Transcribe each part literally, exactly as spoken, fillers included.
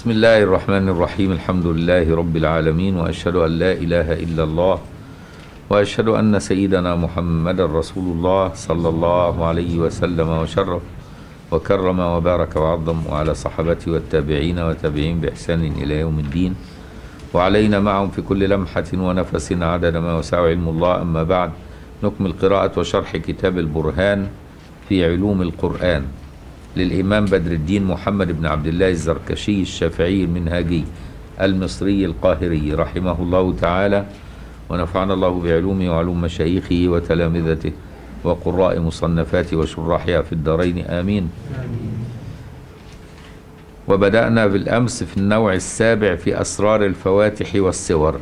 بسم الله الرحمن الرحيم. الحمد لله رب العالمين، وأشهد أن لا إله إلا الله، وأشهد أن سيدنا محمد رسول الله صلى الله عليه وسلم وشرف وكرم وبارك وعظم، وعلى صحابته والتابعين وتابعين بإحسان إلى يوم الدين، وعلينا معهم في كل لمحة ونفس عدد ما وسع علم الله. أما بعد، نكمل قراءة وشرح كتاب البرهان في علوم القرآن للإمام بدر الدين محمد بن عبد الله الزركشي الشافعي المنهاجي المصري القاهري رحمه الله تعالى، ونفعنا الله بعلومه وعلوم مشايخه وتلامذته وقراء مصنفاته وشراحها في الدارين آمين. وبدأنا بالأمس في النوع السابع في أسرار الفواتح والسور،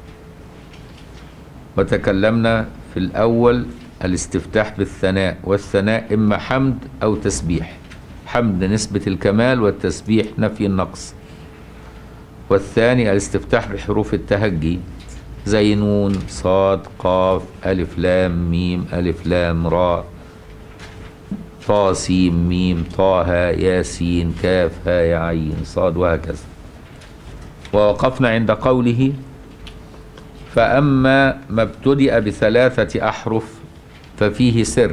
وتكلمنا في الأول الاستفتاح بالثناء، والثناء إما حمد أو تسبيح، حمد نسبة الكمال والتسبيح نفي النقص. والثاني الاستفتاح بحروف التهجي زي نون صاد قاف ألف لام ميم ألف لام راء طا سين ميم طه ياسين كاف ها عين صاد وهكذا. ووقفنا عند قوله: فأما ما ابتدأ بثلاثة أحرف ففيه سر،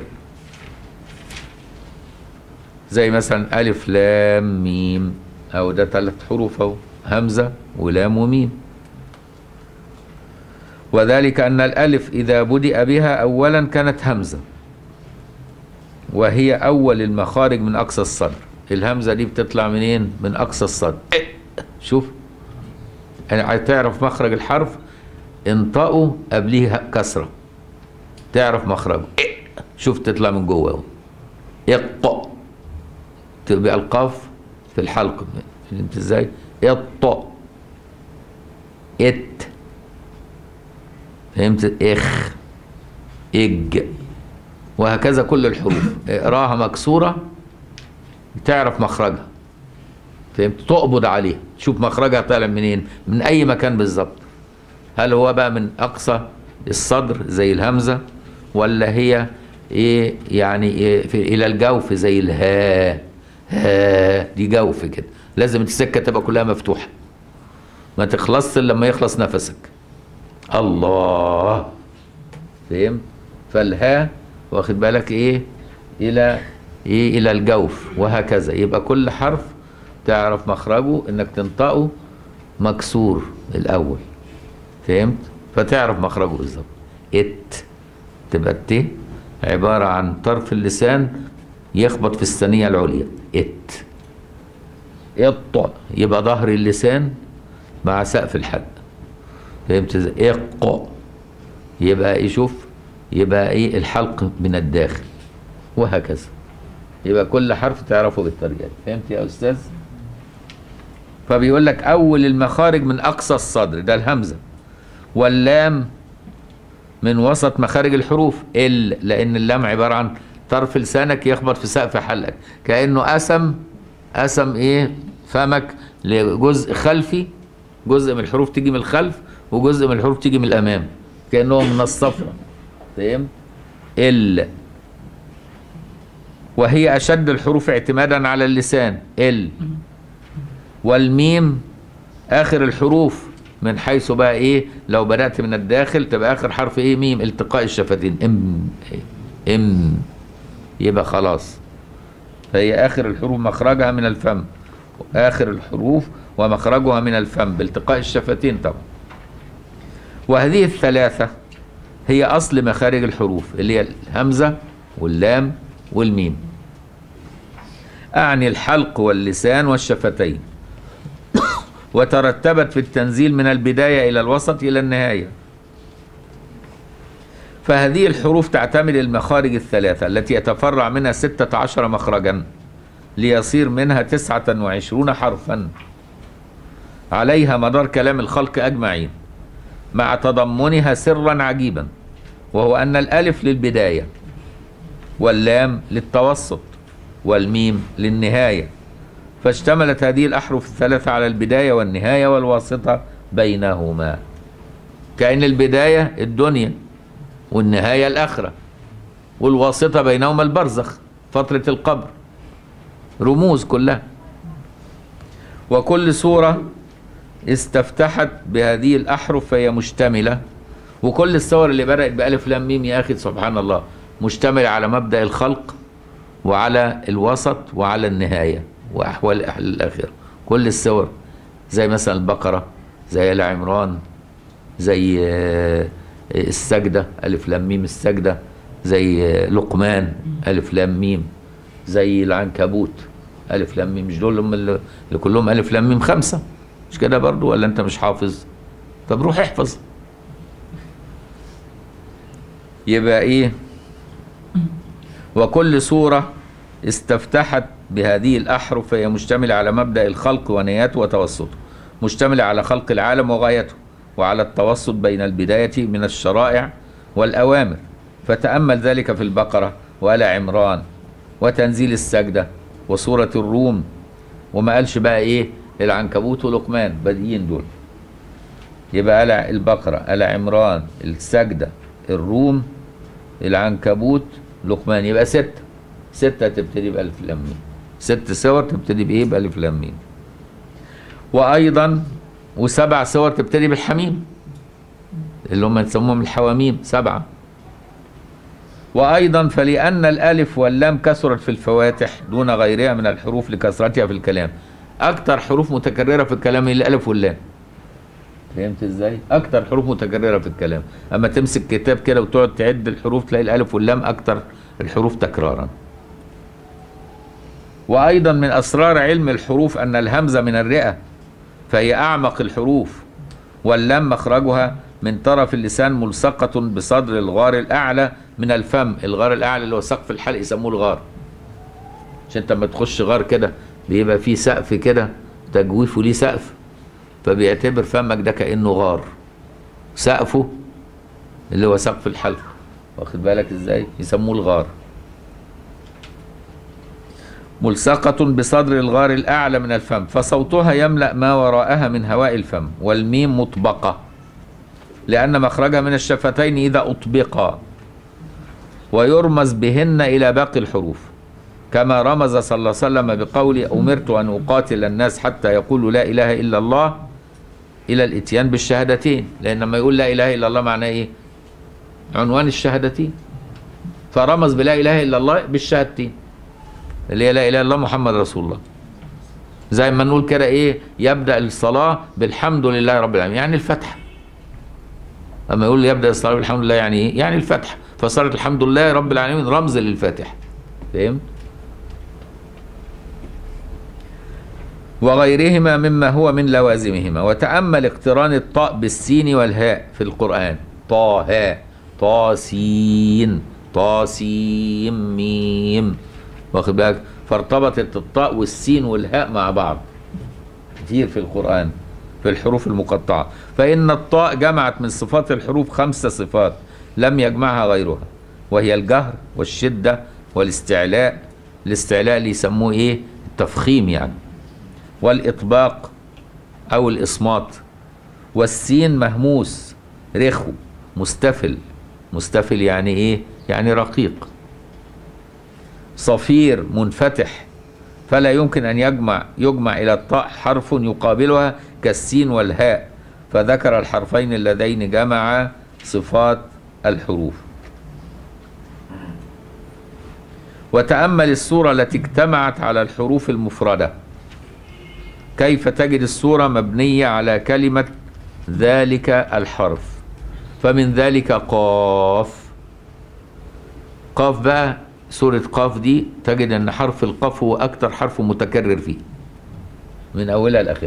زي مثلا ألف لام ميم، أو ده ثلاث حروف أهو، همزة ولام وميم. وذلك أن الألف إذا بدأ بها أولا كانت همزة، وهي أول المخارج من أقصى الصدر. الهمزة دي بتطلع منين؟ من أقصى الصدر. شوف، يعني تعرف مخرج الحرف، انطقوا قبليه كسرة تعرف مخرجه. شوف تطلع من جوه اهو، يط، تبقى القاف في الحلق. فهمت ازاي؟ يط ات، فهمت؟ اخ اج، وهكذا كل الحروف اقراها مكسوره تعرف مخرجها، فهمت؟ تقبض عليها، شوف مخرجها طالع منين، من اي مكان بالظبط. هل هو بقى من اقصى الصدر زي الهمزه، ولا هي ايه يعني إيه في الى الجوف زي الها؟ ها دي جوف كده، لازم السكه تبقى كلها مفتوحه، ما تخلصش الا لما يخلص نفسك. الله، فهمت؟ فالها واخد بالك ايه الى ايه الى الجوف، وهكذا. يبقى كل حرف تعرف مخرجه انك تنطقه مكسور الاول، فهمت؟ فتعرف مخرجه بالظبط. ات تبقى الت عباره عن طرف اللسان يخبط في الثانيه العليا، ات. اط يبقى ظهر اللسان مع سقف الحلق، فهمت ازاي؟ اق يبقى يشوف يبقى ايه الحلق من الداخل، وهكذا. يبقى كل حرف تعرفه بالطريقه دي. فهمت يا استاذ؟ فبيقول لك اول المخارج من اقصى الصدر ده الهمزه، واللام من وسط مخارج الحروف ال، لان اللام عباره عن طرف لسانك يخبط في سقف حلقك، كانه قسم قسم ايه فمك لجزء خلفي، جزء من الحروف تيجي من الخلف وجزء من الحروف تيجي من الامام، كانه من الصفرة، فهمت؟ ال، وهي اشد الحروف اعتمادا على اللسان ال. والميم اخر الحروف من حيث بقى ايه، لو بدأت من الداخل تبقى اخر حرف ايه؟ ميم، التقاء الشفتين، ام ام، يبقى خلاص. فهي اخر الحروف مخرجها من الفم، اخر الحروف ومخرجها من الفم بالتقاء الشفتين طبعا. وهذه الثلاثة هي اصل مخارج الحروف، اللي هي الهمزة واللام والميم، اعني الحلق واللسان والشفتين. وترتبت في التنزيل من البداية إلى الوسط إلى النهاية. فهذه الحروف تعتمد المخارج الثلاثة التي يتفرع منها ستة عشر مخرجا، ليصير منها تسعة وعشرون حرفا عليها مدار كلام الخلق أجمعين، مع تضمنها سرا عجيبا، وهو أن الألف للبداية، واللام للتوسط، والميم للنهاية. فاشتملت هذه الأحرف الثلاثة على البداية والنهاية والواسطة بينهما، كأن البداية الدنيا والنهاية الآخرة، والواسطة بينهما البرزخ فترة القبر، رموز كلها. وكل سورة استفتحت بهذه الأحرف فهي مشتملة. وكل السور اللي بدأت بألف لام ميم يا أخي سبحان الله مشتملة على مبدأ الخلق وعلى الوسط وعلى النهاية وأحوال الآخرة. كل السور زي مثلا البقرة، زي آل عمران، زي السجدة ألف لام ميم السجدة، زي لقمان ألف لام ميم، زي العنكبوت ألف لام ميم. مش دول هم اللي كلهم ألف لام ميم خمسة؟ مش كده برضو ولا أنت مش حافظ؟ طب روح احفظ. يبقى إيه؟ وكل سورة استفتحت بهذه الأحرف فهي مشتملة على مبدأ الخلق ونياته وتوسطه، مشتملة على خلق العالم وغايته، وعلى التوسط بين البداية من الشرائع والأوامر. فتأمل ذلك في البقرة وآل عمران وتنزيل السجدة وسورة الروم. وما قالش بقى إيه العنكبوت ولقمان بادئين دول. يبقى البقرة، آل عمران، السجدة، الروم، العنكبوت، لقمان. يبقى ستة ستة تبتدي بألف لام ميم، ست سور تبتدي بإيه؟ بألف لام ميم. وأيضا وسبع سور تبتدي بالحميم اللي هم يسموهم الحواميم سبعة. وأيضا فلأن الألف واللام كثرت في الفواتح دون غيرها من الحروف لكثرتها في الكلام. أكثر حروف متكررة في الكلام هي الألف واللام. فهمت إزاي؟ أكثر حروف متكررة في الكلام. أما تمسك كتاب كده وتقعد تعد الحروف تلاقي الألف واللام أكثر الحروف تكرارا. وأيضا من أسرار علم الحروف أن الهمزة من الرئة فهي أعمق الحروف، واللام مخرجها من طرف اللسان ملصقة بصدر الغار الأعلى من الفم. الغار الأعلى اللي هو سقف الحلق يسموه الغار. عشان انت لما تخش غار كده بيبقى فيه سقف كده تجويفه ليه سقف، فبيعتبر فمك ده كأنه غار، سقفه اللي هو سقف الحلق. واخد بالك ازاي؟ يسموه الغار. ملصقة بصدر الغار الأعلى من الفم، فصوتها يملأ ما وراءها من هواء الفم. والميم مطبقة لأن مخرجها من الشفتين إذا أطبقا، ويرمز بهن إلى باقي الحروف، كما رمز صلى الله عليه وسلم بقول أمرت أن أقاتل الناس حتى يقولوا لا إله إلا الله إلى الإتيان بالشهادتين. لأن لما يقول لا إله إلا الله معناه إيه؟ عنوان الشهادتين. فرمز بلا إله إلا الله بالشهادتين اللي هي لا إله إلا الله محمد رسول الله. زي ما نقول كده إيه؟ يبدأ الصلاة بالحمد لله رب العالمين، يعني الفتح. أما يقول يبدأ الصلاة بالحمد لله يعني إيه؟ يعني الفتح. فصارت الحمد لله رب العالمين رمز للفاتح. فهمت؟ وغيرهما مما هو من لوازمهما. وتأمل اقتران الطاء بالسين والهاء في القرآن. طا هاء، طا سين، طا سين ميم. واخد بالك؟ فارتبطت الطاء والسين والهاء مع بعض كتير في القرآن في الحروف المقطعة. فإن الطاء جمعت من صفات الحروف خمس صفات لم يجمعها غيرها، وهي الجهر والشدة والاستعلاء. الاستعلاء اللي يسموه ايه؟ التفخيم يعني. والإطباق أو الإصمات. والسين مهموس رخو مستفل. مستفل يعني ايه؟ يعني رقيق. صفير منفتح، فلا يمكن أن يجمع يجمع إلى الطاء حرف يقابلها كالسين والهاء، فذكر الحرفين اللذين جمعا صفات الحروف. وتأمل السورة التي اجتمعت على الحروف المفردة، كيف تجد السورة مبنية على كلمة ذلك الحرف. فمن ذلك قاف. قاف بقى سورة قاف دي تجد أن حرف القاف هو أكثر حرف متكرر فيه من أولها لآخرها.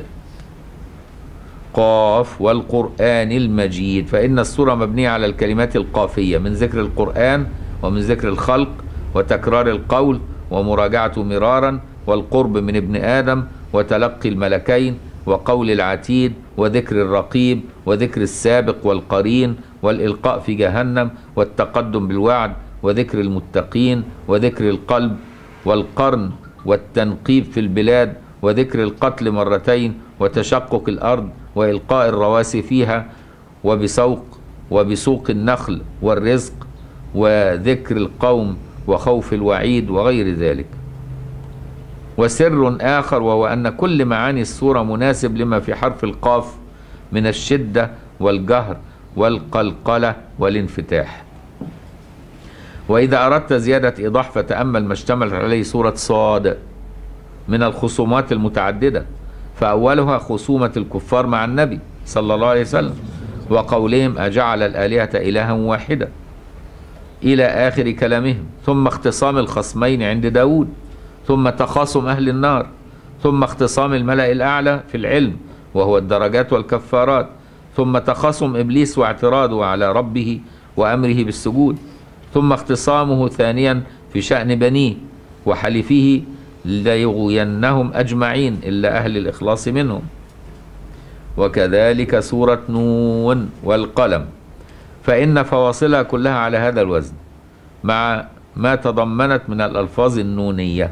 قاف والقرآن المجيد. فإن السورة مبنية على الكلمات القافية من ذكر القرآن ومن ذكر الخلق وتكرار القول ومراجعته مرارا والقرب من ابن آدم وتلقي الملكين وقول العتيد وذكر الرقيب وذكر السابق والقرين والإلقاء في جهنم والتقدم بالوعد وذكر المتقين وذكر القلب والقرن والتنقيب في البلاد وذكر القتل مرتين وتشقق الأرض وإلقاء الرواسي فيها وبسوق وبسوق النخل والرزق وذكر القوم وخوف الوعيد وغير ذلك. وسر آخر وهو أن كل معاني السورة مناسب لما في حرف القاف من الشدة والجهر والقلقلة والانفتاح. وإذا أردت زيادة إيضاح فتأمل ما اشتملت عليه سورة صاد من الخصومات المتعددة، فأولها خصومة الكفار مع النبي صلى الله عليه وسلم وقولهم أجعل الآلهة إلها واحدة إلى آخر كلامهم، ثم اختصام الخصمين عند داود، ثم تخاصم أهل النار، ثم اختصام الملأ الأعلى في العلم وهو الدرجات والكفارات، ثم تخاصم إبليس واعتراضه على ربه وأمره بالسجود، ثم اختصامه ثانيا في شأن بنيه وحلفه ليغوينهم أجمعين إلا أهل الإخلاص منهم. وكذلك سورة نون والقلم، فإن فواصلها كلها على هذا الوزن مع ما تضمنت من الألفاظ النونية.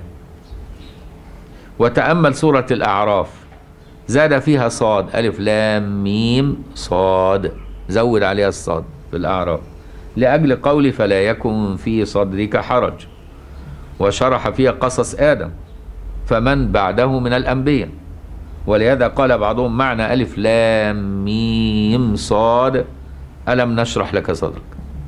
وتأمل سورة الأعراف، زاد فيها صاد، ألف لام ميم صاد، زود عليها الصاد في الأعراف لأجل قول فلا يكن في صدرك حرج، وشرح فيها قصص آدم فمن بعده من الأنبياء، ولهذا قال بعضهم معنى ألف لام ميم صاد ألم نشرح لك صدرك،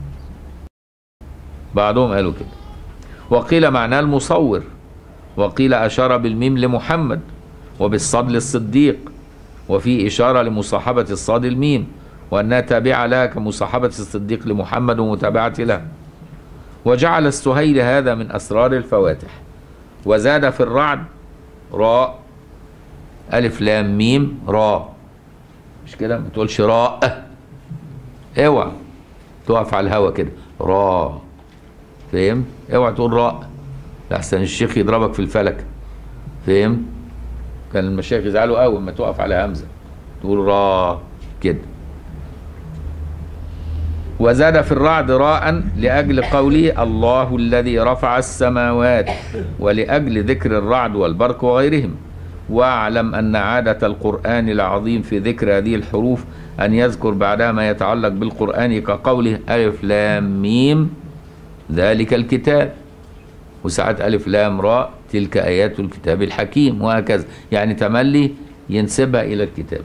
بعضهم قالوا كده. وقيل معناه المصور، وقيل أشار بالميم لمحمد وبالصاد للصديق، وفي إشارة لمصاحبة الصاد الميم وأنها تابعة لها كمصاحبة الصديق لمحمد ومتابعة له. وجعل السهيل هذا من أسرار الفواتح. وزاد في الرعد راء، ألف لام ميم راء، مش كده؟ ما تقولش راء، اوعى تقف على الهوا كده راء، فهمت؟ اوعى تقول راء لحسن الشيخ يضربك في الفلك، فهمت؟ كان المشايخ يزعلوا قوي لما تقف على همزه تقول راء كده. وزاد في الرعد راء لأجل قوله الله الذي رفع السماوات، ولأجل ذكر الرعد والبرق وغيرهم. واعلم أن عادة القرآن العظيم في ذكر هذه الحروف أن يذكر بعدها ما يتعلق بالقرآن كقوله ألف لام ميم ذلك الكتاب، وساعات ألف لام راء تلك آيات الكتاب الحكيم، وهكذا، يعني تملي ينسبها إلى الكتاب.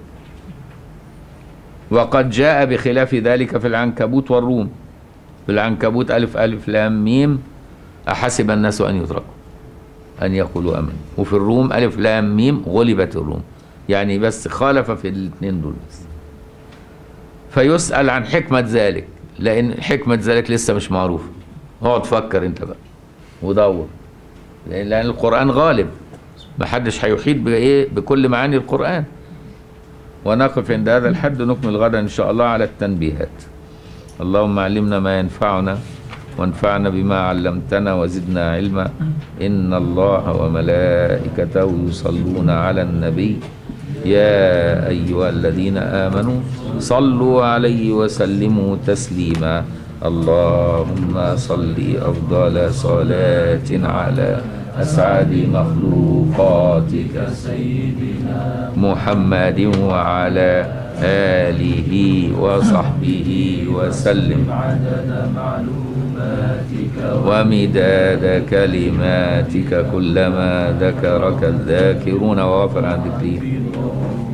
وقد جاء بخلاف ذلك في العنكبوت والروم. في العنكبوت ألف ألف لام ميم أحسب الناس أن يتركوا أن يقولوا أمن، وفي الروم ألف لام ميم غلبت الروم، يعني بس خالف في الاثنين دول بس. فيسأل عن حكمة ذلك، لأن حكمة ذلك لسه مش معروفة، اقعد فكر أنت بقى ودور، لأن القرآن غالب، محدش هيحيط بإيه بكل معاني القرآن. ونقف عند هذا الحد، نكمل غدا إن شاء الله على التنبيهات. اللهم علمنا ما ينفعنا وانفعنا بما علمتنا وزدنا علما. إن الله وملائكته يصلون على النبي يا أيها الذين آمنوا صلوا عليه وسلموا تسليما. اللهم صل أفضل صلاة على أسعد مخلوقاتك سيدنا محمد وعلى آله وصحبه وسلم عدد معلوماتك ومداد كلماتك كلما ذكرك الذاكرون وغفر عن ذكرهم.